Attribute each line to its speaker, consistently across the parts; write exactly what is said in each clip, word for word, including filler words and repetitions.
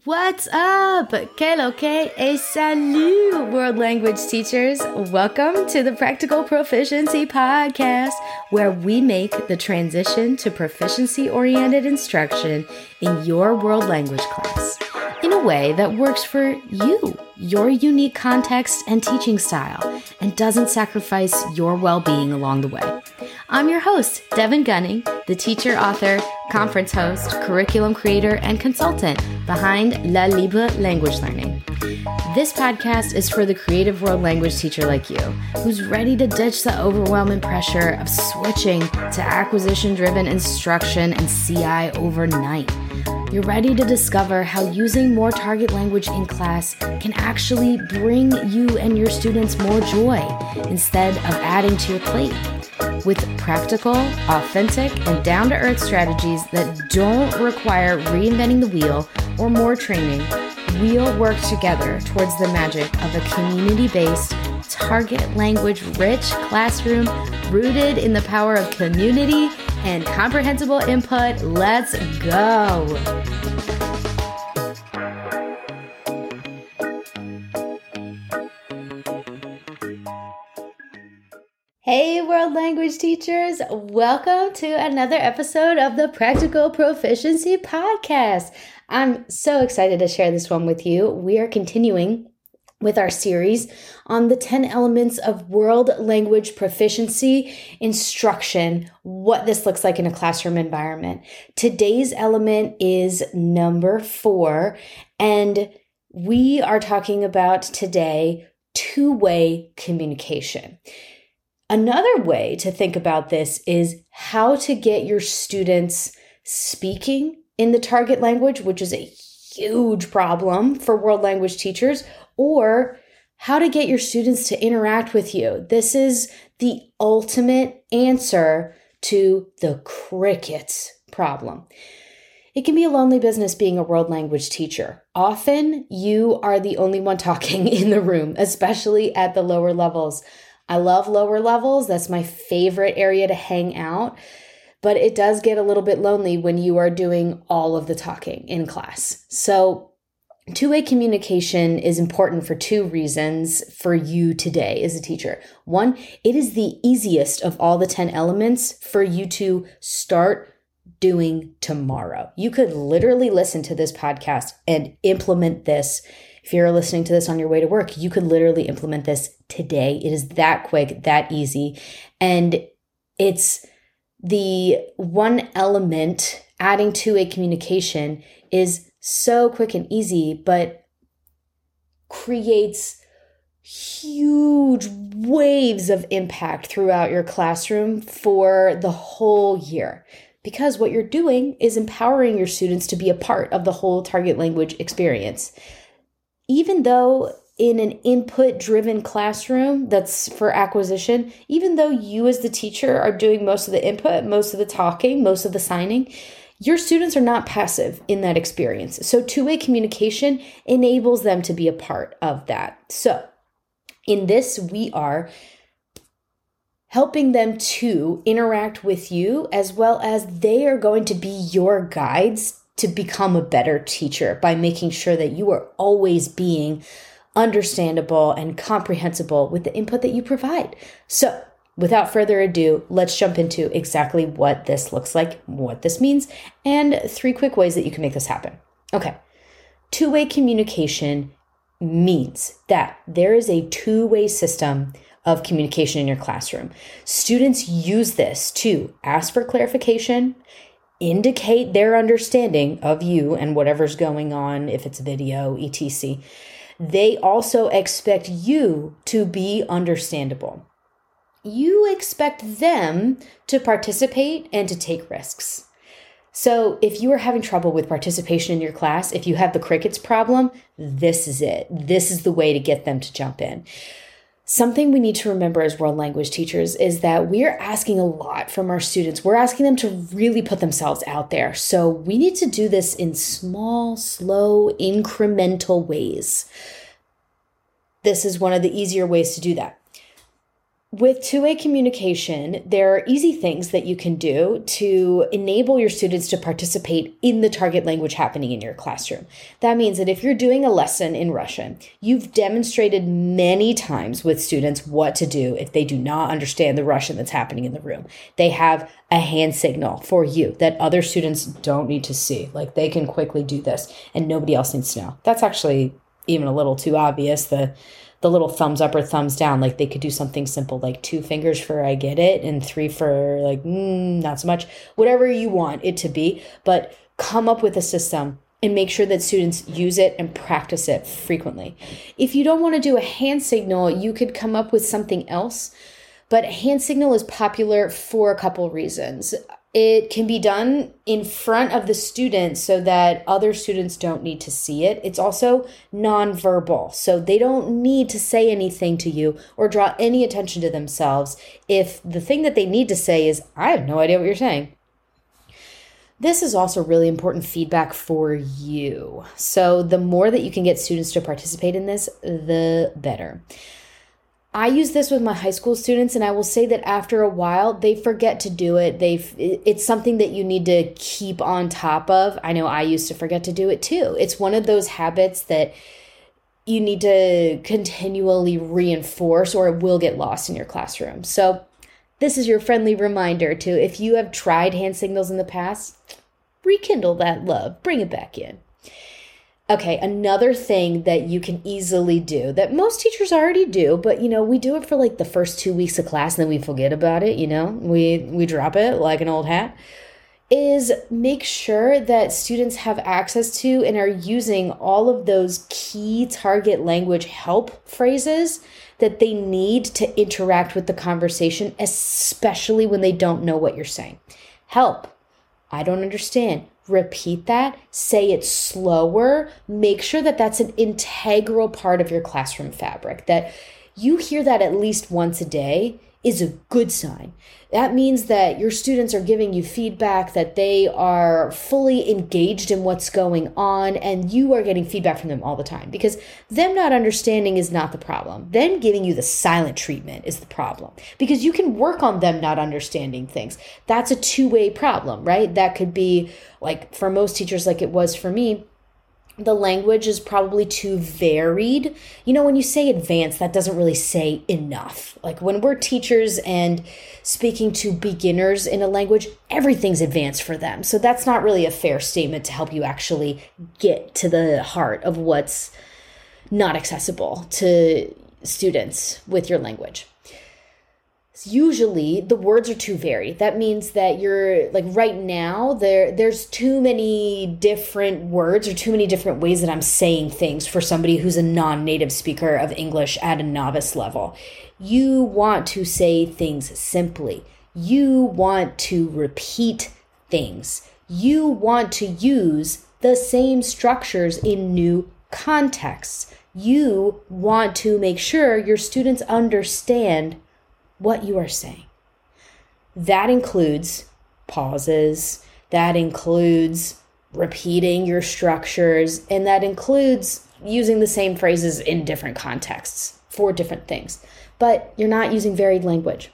Speaker 1: What's up? Que lo que et salut, world language teachers. Welcome to the Practical Proficiency Podcast, where we make the transition to proficiency-oriented instruction in your world language class in a way that works for you, your unique context and teaching style, and doesn't sacrifice your well-being along the way. I'm your host, Devin Gunning, the teacher, author, conference host, curriculum creator, and consultant behind La Libre Language Learning. This podcast is for the creative world language teacher like you, who's ready to ditch the overwhelming pressure of switching to acquisition-driven instruction and C I overnight. You're ready to discover how using more target language in class can actually bring you and your students more joy instead of adding to your plate. With practical, authentic, and down-to-earth strategies that don't require reinventing the wheel or more training, we'll work together towards the magic of a community-based, target language-rich classroom rooted in the power of community and comprehensible input. Let's go! Hey, world language teachers. Welcome to another episode of the Practical Proficiency Podcast. I'm so excited to share this one with you. We are continuing with our series on the ten elements of world language proficiency instruction, what this looks like in a classroom environment. Today's element is number four, and we are talking about today two-way communication. Another way to think about this is how to get your students speaking in the target language, which is a huge problem for world language teachers, or how to get your students to interact with you. This is the ultimate answer to the crickets problem. It can be a lonely business being a world language teacher. Often you are the only one talking in the room, especially at the lower levels. I love lower levels. That's my favorite area to hang out. But it does get a little bit lonely when you are doing all of the talking in class. So two-way communication is important for two reasons for you today as a teacher. One, it is the easiest of all the ten elements for you to start doing tomorrow. You could literally listen to this podcast and implement this. If you're listening to this on your way to work, you could literally implement this today. It is that quick, that easy. And it's the one element adding to a communication is so quick and easy, but creates huge waves of impact throughout your classroom for the whole year. Because what you're doing is empowering your students to be a part of the whole target language experience. Even though in an input-driven classroom that's for acquisition, even though you as the teacher are doing most of the input, most of the talking, most of the signing, your students are not passive in that experience. So two-way communication enables them to be a part of that. So in this, we are helping them to interact with you, as well as they are going to be your guides to become a better teacher by making sure that you are always being understandable and comprehensible with the input that you provide. So without further ado, let's jump into exactly what this looks like, what this means, and three quick ways that you can make this happen. Okay. Two-way communication means that there is a two-way system of communication in your classroom. Students use this to ask for clarification, indicate their understanding of you and whatever's going on, if it's video, et cetera. They also expect you to be understandable. You expect them to participate and to take risks. So if you are having trouble with participation in your class, if you have the crickets problem, this is it. This is the way to get them to jump in. Something we need to remember as world language teachers is that we are asking a lot from our students. We're asking them to really put themselves out there. So we need to do this in small, slow, incremental ways. This is one of the easier ways to do that. With two-way communication, there are easy things that you can do to enable your students to participate in the target language happening in your classroom. That means that if you're doing a lesson in Russian, you've demonstrated many times with students what to do if they do not understand the Russian that's happening in the room. They have a hand signal for you that other students don't need to see. Like, they can quickly do this and nobody else needs to know. That's actually even a little too obvious. The the little thumbs up or thumbs down, like they could do something simple like two fingers for I get it and three for like mm, not so much, whatever you want it to be, but come up with a system and make sure that students use it and practice it frequently. If you don't want to do a hand signal, you could come up with something else, but hand signal is popular for a couple reasons. It can be done in front of the student so that other students don't need to see it. It's also nonverbal, so they don't need to say anything to you or draw any attention to themselves if the thing that they need to say is, I have no idea what you're saying. This is also really important feedback for you. So the more that you can get students to participate in this, the better. I use this with my high school students, and I will say that after a while, they forget to do it. They It's something that you need to keep on top of. I know I used to forget to do it too. It's one of those habits that you need to continually reinforce or it will get lost in your classroom. So this is your friendly reminder to, if you have tried hand signals in the past, rekindle that love, bring it back in. Okay, another thing that you can easily do that most teachers already do, but you know, we do it for like the first two weeks of class and then we forget about it, you know, we, we drop it like an old hat, is make sure that students have access to and are using all of those key target language help phrases that they need to interact with the conversation, especially when they don't know what you're saying. Help. I don't understand. Repeat that, say it slower, make sure that that's an integral part of your classroom fabric, that you hear that at least once a day is a good sign. That means that your students are giving you feedback, that they are fully engaged in what's going on, and you are getting feedback from them all the time, because them not understanding is not the problem. Them giving you the silent treatment is the problem, because you can work on them not understanding things. That's a two-way problem, right? That could be like for most teachers, like it was for me, the language is probably too varied. You know, when you say advanced, that doesn't really say enough. Like when we're teachers and speaking to beginners in a language, everything's advanced for them. So that's not really a fair statement to help you actually get to the heart of what's not accessible to students with your language. Usually the words are too varied. That means that you're like right now there there's too many different words or too many different ways that I'm saying things for somebody who's a non-native speaker of English at a novice level. You want to say things simply. You want to repeat things. You want to use the same structures in new contexts. You want to make sure your students understand what you are saying. That includes pauses, that includes repeating your structures, and that includes using the same phrases in different contexts for different things. But you're not using varied language.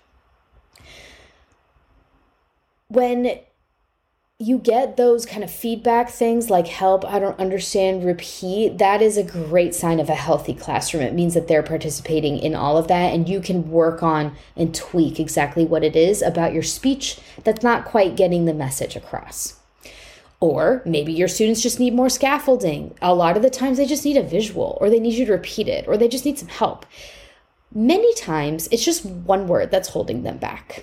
Speaker 1: When you get those kind of feedback things like help, I don't understand, repeat, that is a great sign of a healthy classroom. It means that they're participating in all of that, and you can work on and tweak exactly what it is about your speech that's not quite getting the message across. Or maybe your students just need more scaffolding. A lot of the times they just need a visual, or they need you to repeat it, or they just need some help. Many times it's just one word that's holding them back.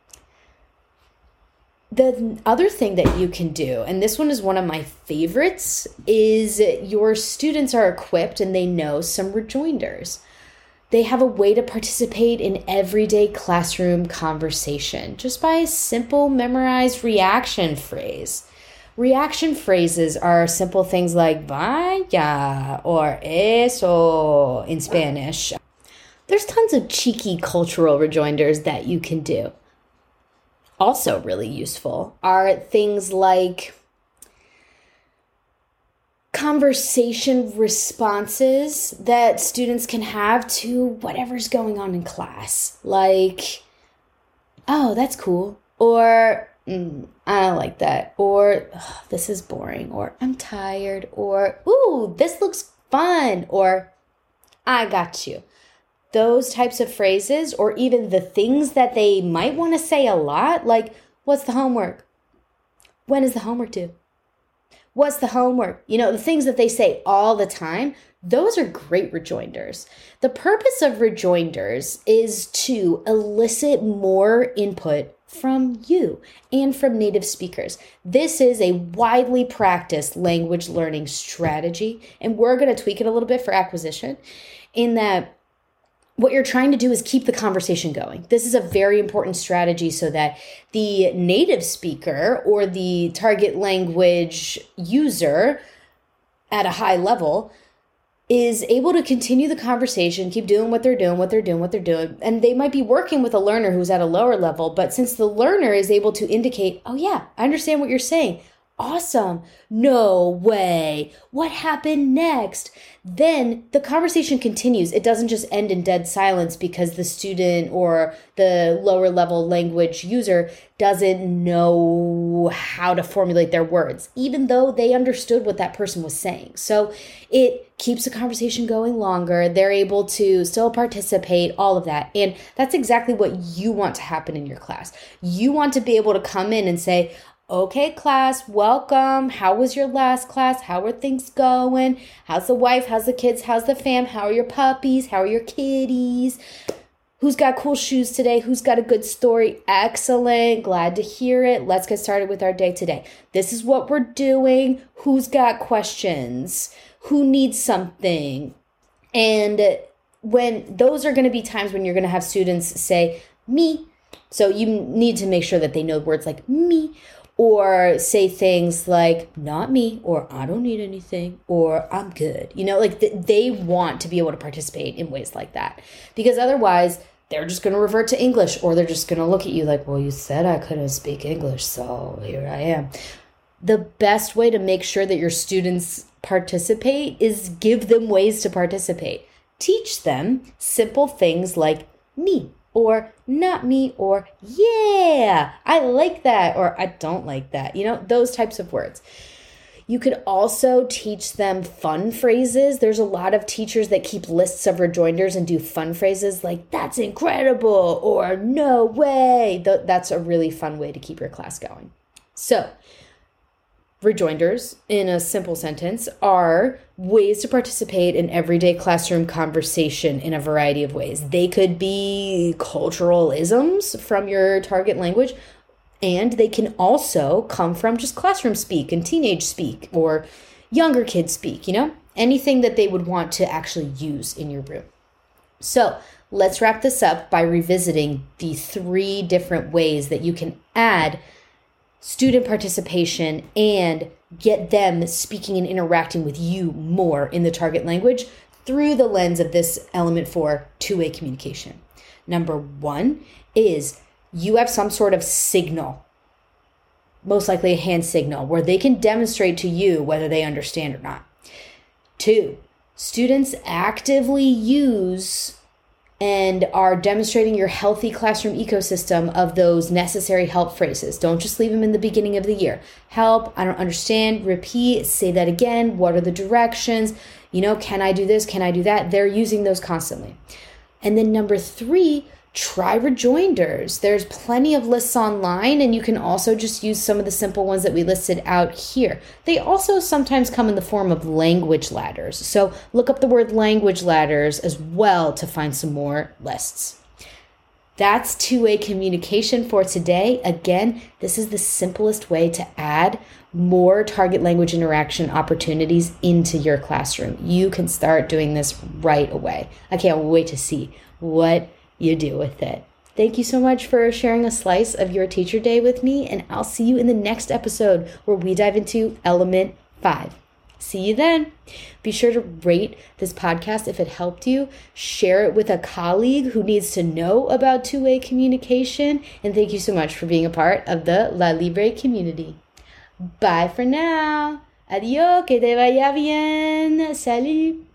Speaker 1: The other thing that you can do, and this one is one of my favorites, is your students are equipped and they know some rejoinders. They have a way to participate in everyday classroom conversation just by a simple memorized reaction phrase. Reaction phrases are simple things like vaya or eso in Spanish. There's tons of cheeky cultural rejoinders that you can do. Also really useful are things like conversation responses that students can have to whatever's going on in class. Like, oh, that's cool. Or, mm, I don't like that. Or, oh, this is boring. Or, I'm tired. Or, ooh, this looks fun. Or, I got you. Those types of phrases, or even the things that they might want to say a lot, like, what's the homework? When is the homework due? What's the homework? You know, the things that they say all the time, those are great rejoinders. The purpose of rejoinders is to elicit more input from you and from native speakers. This is a widely practiced language learning strategy, and we're going to tweak it a little bit for acquisition in that what you're trying to do is keep the conversation going. This is a very important strategy so that the native speaker or the target language user at a high level is able to continue the conversation, keep doing what they're doing, what they're doing, what they're doing. And they might be working with a learner who's at a lower level, but since the learner is able to indicate, oh yeah, I understand what you're saying. Awesome. No way. What happened next? Then the conversation continues. It doesn't just end in dead silence because the student or the lower level language user doesn't know how to formulate their words, even though they understood what that person was saying. So it keeps the conversation going longer. They're able to still participate, all of that. And that's exactly what you want to happen in your class. You want to be able to come in and say, okay, class, welcome. How was your last class? How are things going? How's the wife? How's the kids? How's the fam? How are your puppies? How are your kitties? Who's got cool shoes today? Who's got a good story? Excellent. Glad to hear it. Let's get started with our day today. This is what we're doing. Who's got questions? Who needs something? And when those are going to be times when you're going to have students say, me. So you need to make sure that they know words like me, or say things like, not me, or I don't need anything, or I'm good. You know, like th- they want to be able to participate in ways like that. Because otherwise, they're just going to revert to English, or they're just going to look at you like, well, you said I couldn't speak English, so here I am. The best way to make sure that your students participate is give them ways to participate. Teach them simple things like me, or not me, or yeah, I like that, or I don't like that. You know, those types of words. You could also teach them fun phrases. There's a lot of teachers that keep lists of rejoinders and do fun phrases like, that's incredible, or no way. That's a really fun way to keep your class going. So, rejoinders, in a simple sentence, are ways to participate in everyday classroom conversation in a variety of ways. They could be cultural isms from your target language, and they can also come from just classroom speak and teenage speak or younger kids speak, you know, anything that they would want to actually use in your room. So let's wrap this up by revisiting the three different ways that you can add student participation and get them speaking and interacting with you more in the target language through the lens of this element for two-way communication. Number one is you have some sort of signal, most likely a hand signal, where they can demonstrate to you whether they understand or not. Two, students actively use and are demonstrating your healthy classroom ecosystem of those necessary help phrases. Don't just leave them in the beginning of the year. Help, I don't understand, repeat, say that again, what are the directions? You know, can I do this, can I do that? They're using those constantly. And then number three, try rejoinders. There's plenty of lists online, and you can also just use some of the simple ones that we listed out here. They also sometimes come in the form of language ladders. So look up the word language ladders as well to find some more lists. That's two-way communication for today. Again, this is the simplest way to add more target language interaction opportunities into your classroom. You can start doing this right away. I can't wait to see what you do with it. Thank you so much for sharing a slice of your teacher day with me, and I'll see you in the next episode where we dive into element five. See you then. Be sure to rate this podcast if it helped you. Share it with a colleague who needs to know about two-way communication. And thank you so much for being a part of the La Libre community. Bye for now. Adiós, que te vaya bien. Salut.